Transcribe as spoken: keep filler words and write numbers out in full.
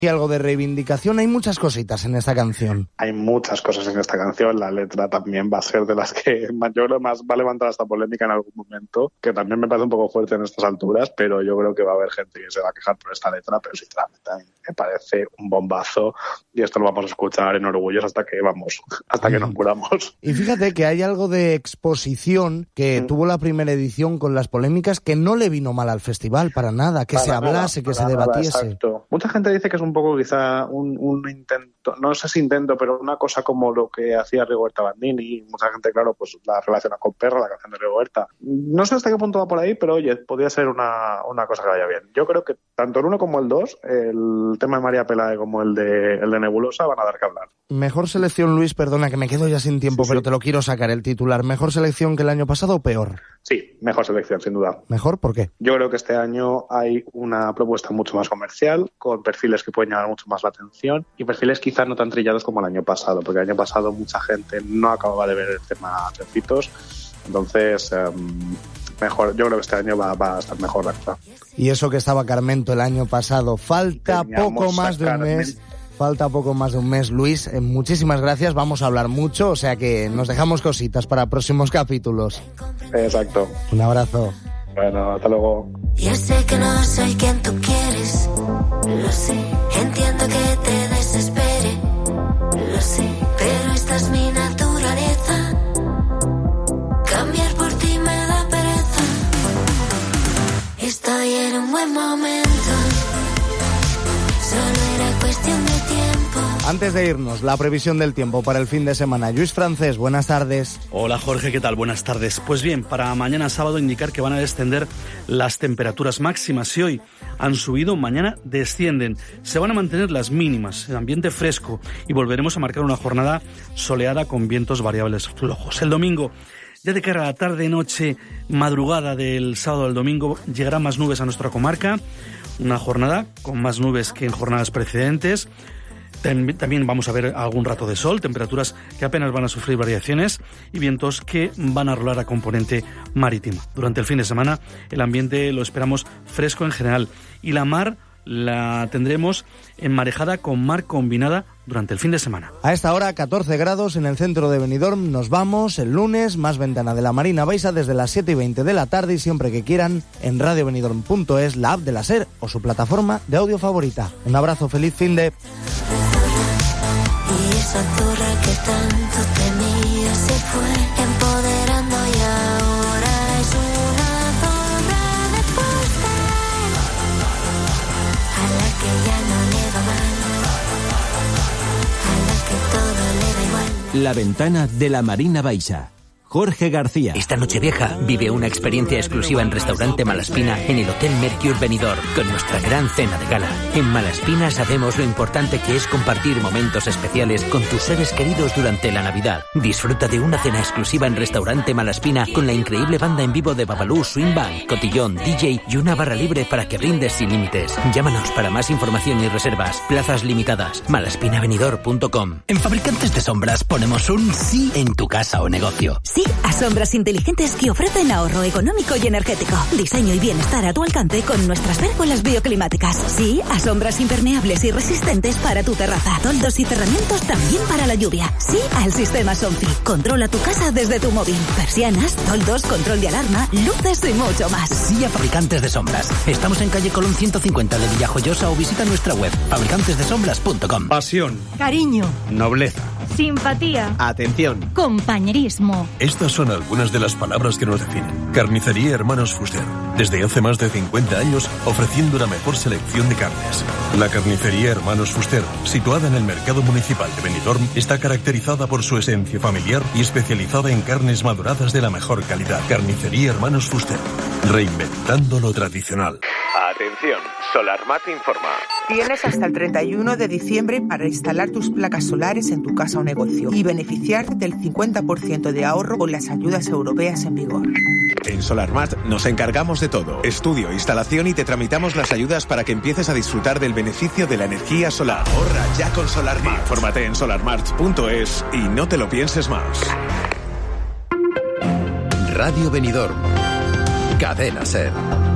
Y algo de reivindicación, hay muchas cositas en esta canción. Hay muchas cosas en esta canción, la letra también va a ser de las que yo creo más va a levantar esta polémica en algún momento, que también me parece un poco fuerte en estas alturas, pero yo creo que va a haber gente que se va a quejar por esta letra, pero sinceramente a mí me parece un bombazo y esto lo vamos a escuchar en orgullos hasta que vamos, hasta que nos curamos. Y fíjate que hay algo de exposición que mm. tuvo la primera edición con las polémicas que no le vino mal al festival, para nada, que para se hablase, nada, que se debatiese. Nada, exacto. Mucha gente dice que es un poco quizá un, un intento, no sé si intento, pero una cosa como lo que hacía Rigoberta Bandini, mucha gente, claro, pues la relaciona con Perra, la canción de Rigoberta. No sé hasta qué punto va por ahí, pero oye, podría ser una, una cosa que vaya bien. Yo creo que tanto el uno como el dos, el tema de María Pelae como el de, el de Nebulosa van a dar que hablar. Mejor selección, Luis, perdona que me quedo ya sin tiempo, sí, pero sí. te lo quiero sacar el titular. ¿Mejor selección que el año pasado o peor? Sí, mejor selección, sin duda. ¿Mejor? ¿Por qué? Yo creo que este año hay una propuesta mucho más comercial, con perfiles que pueden llamar mucho más la atención y perfiles quizás no tan trillados como el año pasado, porque el año pasado mucha gente no acababa de ver el tema Trencitos. Entonces, um, mejor, yo creo que este año va, va a estar mejor la cosa. Y eso que estaba Carmento el año pasado, falta Teníamos poco más de un mes. Falta poco más de un mes, Luis. Eh, muchísimas gracias. Vamos a hablar mucho, o sea que nos dejamos cositas para próximos capítulos. Exacto. Un abrazo. Bueno, hasta luego. Yo sé que no soy quien tú quieres, lo sé. Entiendo que te desespere, lo sé. Pero esta es mi naturaleza. Cambiar por ti me da pereza. Estoy en un buen momento. Solo era cuestión de tiempo. Antes de irnos, la previsión del tiempo para el fin de semana. Luis Francés, buenas tardes. Hola Jorge, ¿qué tal? Buenas tardes. Pues bien, para mañana sábado indicar que van a descender las temperaturas máximas. Si hoy han subido, mañana descienden. Se van a mantener las mínimas, el ambiente fresco y volveremos a marcar una jornada soleada con vientos variables flojos. El domingo, ya de cara a la tarde, noche, madrugada del sábado al domingo, llegarán más nubes a nuestra comarca. Una jornada con más nubes que en jornadas precedentes. También vamos a ver algún rato de sol, temperaturas que apenas van a sufrir variaciones y vientos que van a rolar a componente marítima. Durante el fin de semana el ambiente lo esperamos fresco en general y la mar la tendremos enmarejada con mar combinada durante el fin de semana. A esta hora, catorce grados en el centro de Benidorm. Nos vamos el lunes, más ventana de la Marina Baixa desde las siete y veinte de la tarde y siempre que quieran en radio benidorm punto es, la app de la SER o su plataforma de audio favorita. Un abrazo, feliz fin de... Y esa zorra que tanto temía se fue empoderando y ahora es una zorra de postal a la que ya no le va mal, a la que todo le da igual. La ventana de la Marina Baixa. Jorge García. Esta Nochevieja vive una experiencia exclusiva en Restaurante Malaspina en el Hotel Mercure Benidorm con nuestra gran cena de gala. En Malaspina sabemos lo importante que es compartir momentos especiales con tus seres queridos durante la Navidad. Disfruta de una cena exclusiva en Restaurante Malaspina con la increíble banda en vivo de Babalú, Swing Band, Cotillón, D J y una barra libre para que brindes sin límites. Llámanos para más información y reservas. Plazas limitadas. malaspina benidorm punto com. En Fabricantes de Sombras ponemos un sí en tu casa o negocio. Sí a sombras inteligentes que ofrecen ahorro económico y energético. Diseño y bienestar a tu alcance con nuestras pérgolas bioclimáticas. Sí a sombras impermeables y resistentes para tu terraza. Toldos y cerramientos también para la lluvia. Sí al sistema Sonfi. Controla tu casa desde tu móvil. Persianas, toldos, control de alarma, luces y mucho más. Sí a Fabricantes de Sombras. Estamos en calle Colón ciento cincuenta de Villajoyosa o visita nuestra web fabricantes de sombras punto com. Pasión. Cariño. Nobleza. Simpatía. Atención. Compañerismo. Estas son algunas de las palabras que nos definen. Carnicería Hermanos Fuster. Desde hace más de cincuenta años ofreciendo la mejor selección de carnes. La Carnicería Hermanos Fuster, situada en el Mercado Municipal de Benidorm, está caracterizada por su esencia familiar y especializada en carnes maduradas de la mejor calidad. Carnicería Hermanos Fuster. Reinventando lo tradicional. Atención, Solarmat informa. Tienes hasta el treinta y uno de diciembre para instalar tus placas solares en tu casa o negocio y beneficiarte del cincuenta por ciento de ahorro con las ayudas europeas en vigor. En Solarmat nos encargamos de todo. Estudio, instalación y te tramitamos las ayudas para que empieces a disfrutar del beneficio de la energía solar. Ahorra ya con Solarmat. Infórmate en solarmart punto es y no te lo pienses más. Radio Benidorm. Cadena SER.